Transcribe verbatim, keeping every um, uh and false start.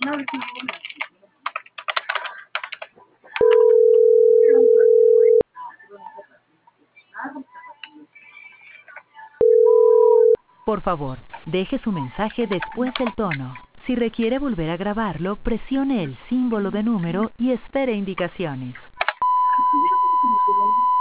Por favor, deje su mensaje después del tono. Si requiere volver a grabarlo, presione el símbolo de número y espere indicaciones.